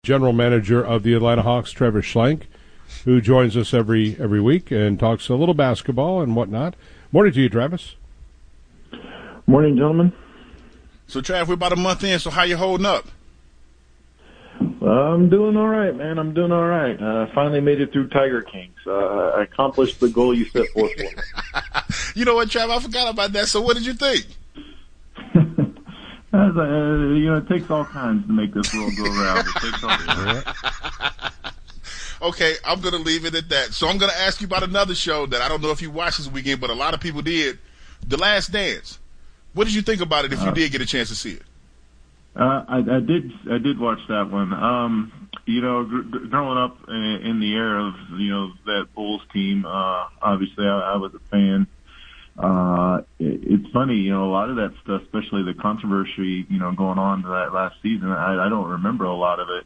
General manager of the Atlanta Hawks, Travis Schlenk, who joins us every week and talks a little basketball and whatnot. Morning to you, Travis. Morning, gentlemen. So, Trav, we're about a month in, so how you holding up? I'm doing all right, man. I'm doing all right. Finally made it through Tiger King. I accomplished the goal you set forth for me. You know what, Trav? I forgot about that. So what did you think? It takes all kinds to make this world go round. It takes all kinds. Okay, I'm going to leave it at that. So I'm going to ask you about another show that I don't know if you watched this weekend, but a lot of people did. The Last Dance. What did you think about it if you did get a chance to see it? I did watch that one. Growing up in the era of, that Bulls team, obviously I was a fan. It's funny, a lot of that stuff, especially the controversy, going on to that last season, I don't remember a lot of it.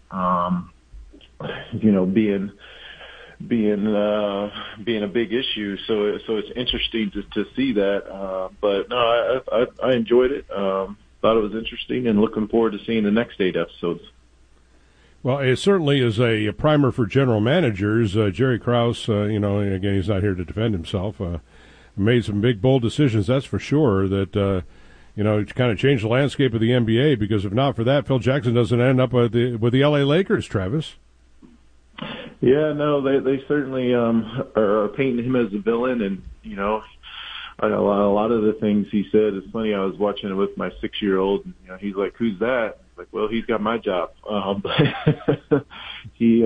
Being a big issue. So it's interesting to see that. But no, I enjoyed it. Thought it was interesting and looking forward to seeing the next 8 episodes. Well, it certainly is a primer for general managers. Jerry Krause, again, he's not here to defend himself. Made some big, bold decisions, that's for sure, that, kind of changed the landscape of the NBA, because if not for that, Phil Jackson doesn't end up with the L.A. Lakers, Travis. Yeah, no, they certainly are painting him as a villain, and, a lot of the things he said, it's funny, I was watching it with my 6-year-old, and, he's like, who's that? Like, well, he's got my job. But he,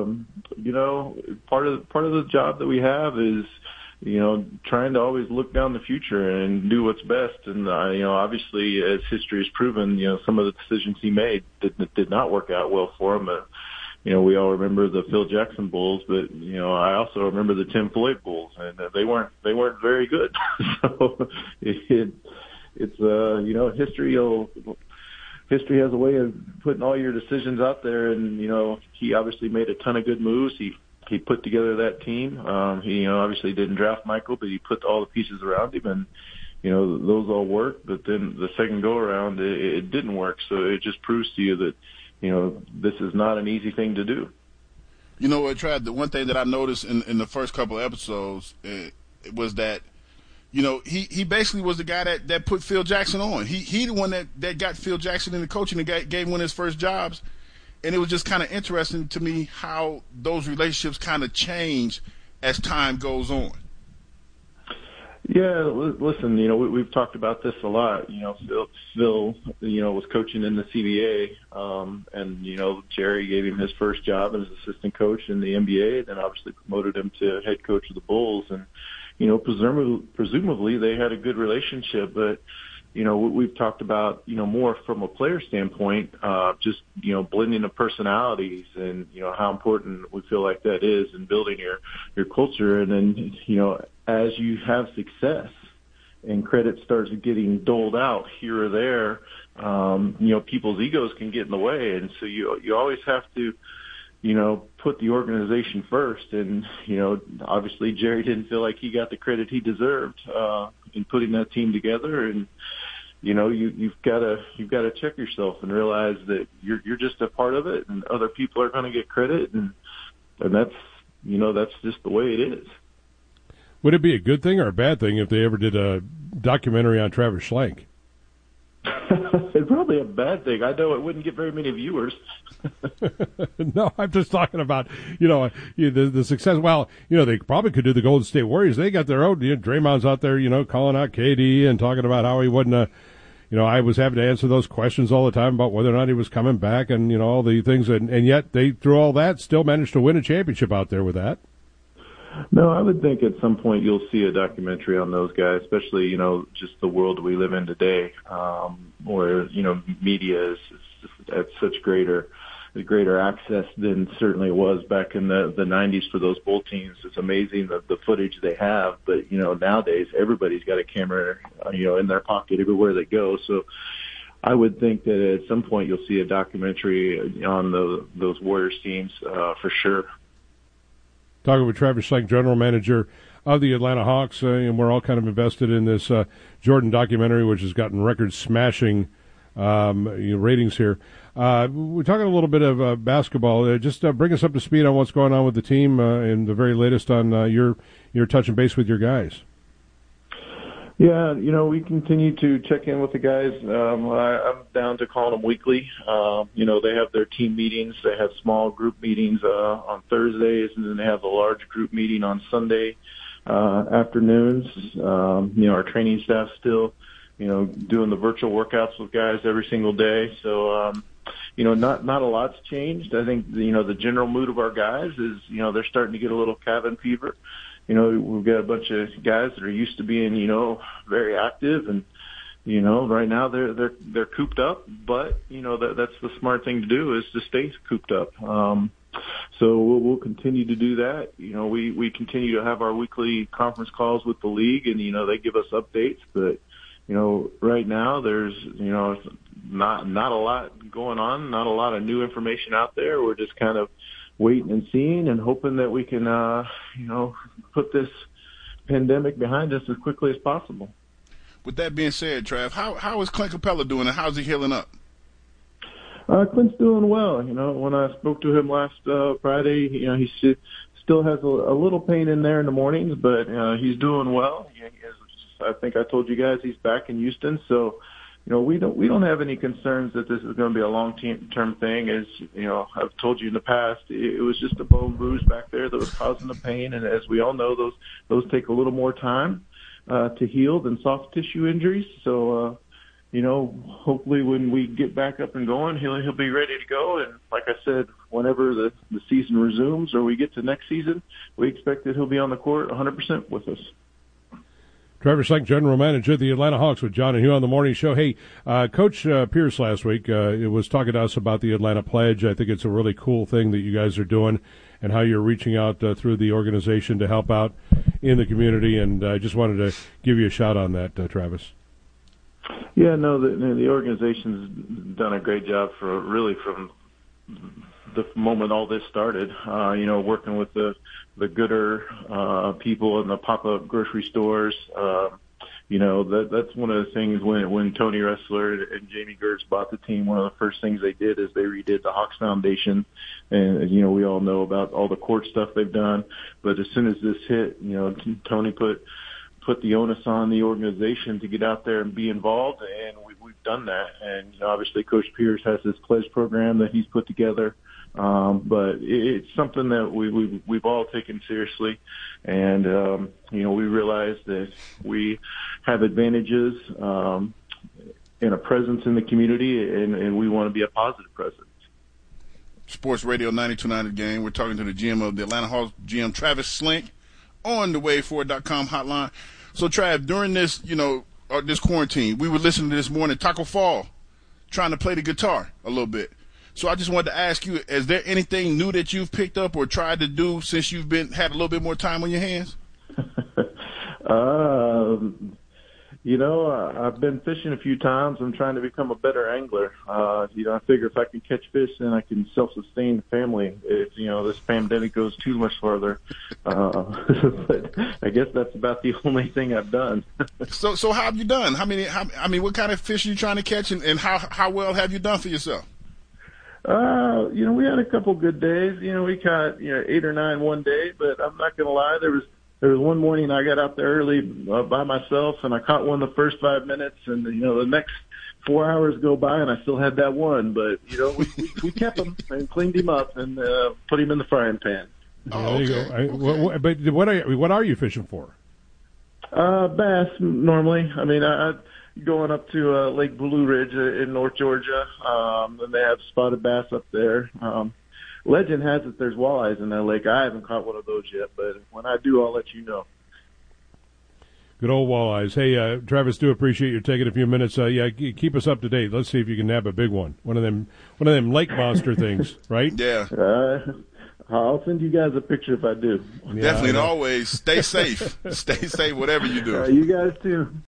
part of the job that we have is, trying to always look down the future and do what's best. And, obviously, as history has proven, some of the decisions he made did not work out well for him. We all remember the Phil Jackson Bulls, but, I also remember the Tim Floyd Bulls, and they weren't very good. So history has a way of putting all your decisions out there. And, he obviously made a ton of good moves. He put together that team. He, obviously didn't draft Michael, but he put all the pieces around him, and, those all worked. But then the second go around, it didn't work. So it just proves to you that, this is not an easy thing to do. You know what, Trav? The one thing that I noticed in the first couple of episodes was that, he basically was the guy that put Phil Jackson on. He the one that got Phil Jackson into coaching and gave one of his first jobs. And it was just kind of interesting to me how those relationships kind of change as time goes on. Yeah, listen, we've talked about this a lot. Phil, was coaching in the CBA, and, Jerry gave him his first job as assistant coach in the NBA, then obviously promoted him to head coach of the Bulls. And, presumably they had a good relationship, but, we've talked about, more from a player standpoint, just, blending of personalities and, how important we feel like that is in building your culture. And then, as you have success and credit starts getting doled out here or there, people's egos can get in the way. And so you always have to, put the organization first. And, obviously Jerry didn't feel like he got the credit he deserved, in putting that team together. And, you've got to check yourself and realize that you're just a part of it, and other people are going to get credit. And that's, that's just the way it is. Would it be a good thing or a bad thing if they ever did a documentary on Travis Schlenk? It's probably a bad thing. I know it wouldn't get very many viewers. No, I'm just talking about, the success. Well, they probably could do the Golden State Warriors. They got their own, Draymond's out there, calling out KD and talking about how he wasn't I was having to answer those questions all the time about whether or not he was coming back and, all the things. And yet they, through all that, still managed to win a championship out there with that. No, I would think at some point you'll see a documentary on those guys, especially, just the world we live in today, where, media is at such greater access than certainly it was back in the 90s for those Bull teams. It's amazing the footage they have, but, nowadays everybody's got a camera, in their pocket everywhere they go. So I would think that at some point you'll see a documentary on those Warriors teams, for sure. Talking with Travis Schlenk, general manager of the Atlanta Hawks, and we're all kind of invested in this Jordan documentary, which has gotten record-smashing ratings here. We're talking a little bit of basketball. Just bring us up to speed on what's going on with the team and the very latest on your touching base with your guys. Yeah, we continue to check in with the guys. I'm down to calling them weekly. They have their team meetings. They have small group meetings on Thursdays, and then they have a large group meeting on Sunday afternoons. Our training staff still, doing the virtual workouts with guys every single day. So, not a lot's changed. I think, the general mood of our guys is, they're starting to get a little cabin fever. We've got a bunch of guys that are used to being, very active, and right now they're cooped up. But that's the smart thing to do, is to stay cooped up. So we'll continue to do that. We continue to have our weekly conference calls with the league, and they give us updates. But right now there's not a lot going on, not a lot of new information out there. We're just kind of waiting and seeing and hoping that we can, put this pandemic behind us as quickly as possible. With that being said, Trav, how is Clint Capella doing, and how's he healing up? Clint's doing well. When I spoke to him last Friday, he still has a little pain in there in the mornings, but he's doing well. I think I told you guys he's back in Houston, so we don't have any concerns that this is going to be a long-term thing. As I've told you in the past, it was just a bone bruise back there that was causing the pain, and as we all know, those take a little more time to heal than soft tissue injuries. So, hopefully when we get back up and going, he'll be ready to go. And like I said, whenever the season resumes or we get to next season, we expect that he'll be on the court 100% with us. Travis Schlenk, General Manager of the Atlanta Hawks, with John and Hugh on the morning show. Hey, Coach Pierce last week was talking to us about the Atlanta Pledge. I think it's a really cool thing that you guys are doing and how you're reaching out through the organization to help out in the community. And I just wanted to give you a shout on that, Travis. Yeah, no, the organization's done a great job from the moment all this started, working with the Gooder people in the pop-up grocery stores. That's one of the things when Tony Ressler and Jamie Gertz bought the team, one of the first things they did is they redid the Hawks Foundation. And, we all know about all the court stuff they've done. But as soon as this hit, Tony put the onus on the organization to get out there and be involved, and we've done that. And obviously Coach Pierce has this pledge program that he's put together. But it's something that we've all taken seriously, and we realize that we have advantages and a presence in the community, and we want to be a positive presence. Sports Radio 92.9 The Game. We're talking to the GM of the Atlanta Hawks, GM Travis Schlenk, on the WaveForward.com hotline. So, Trav, during this, this quarantine, we were listening to this morning Taco Fall trying to play the guitar a little bit. So I just wanted to ask you, is there anything new that you've picked up or tried to do since you've had a little bit more time on your hands? I've been fishing a few times. I'm trying to become a better angler. I figure if I can catch fish, then I can self-sustain the family. If, this pandemic goes too much further. But I guess that's about the only thing I've done. So how have you done? What kind of fish are you trying to catch, and how well have you done for yourself? We had a couple good days. We caught 8 or 9 one day, but I'm not going to lie. There was one morning I got out there early by myself, and I caught one the first 5 minutes, and the next 4 hours go by, and I still had that one. But we kept him and cleaned him up and put him in the frying pan. Oh, okay. There you go. But what are you fishing for? Bass normally. I going up to Lake Blue Ridge in North Georgia, and they have spotted bass up there. Legend has it there's walleyes in that lake. I haven't caught one of those yet, but when I do, I'll let you know. Good old walleyes. Hey, Travis, do appreciate you taking a few minutes. Keep us up to date. Let's see if you can nab a big one. One of them lake monster things, right? Yeah. I'll send you guys a picture if I do. Definitely, and always stay safe. Stay safe, whatever you do. You guys too.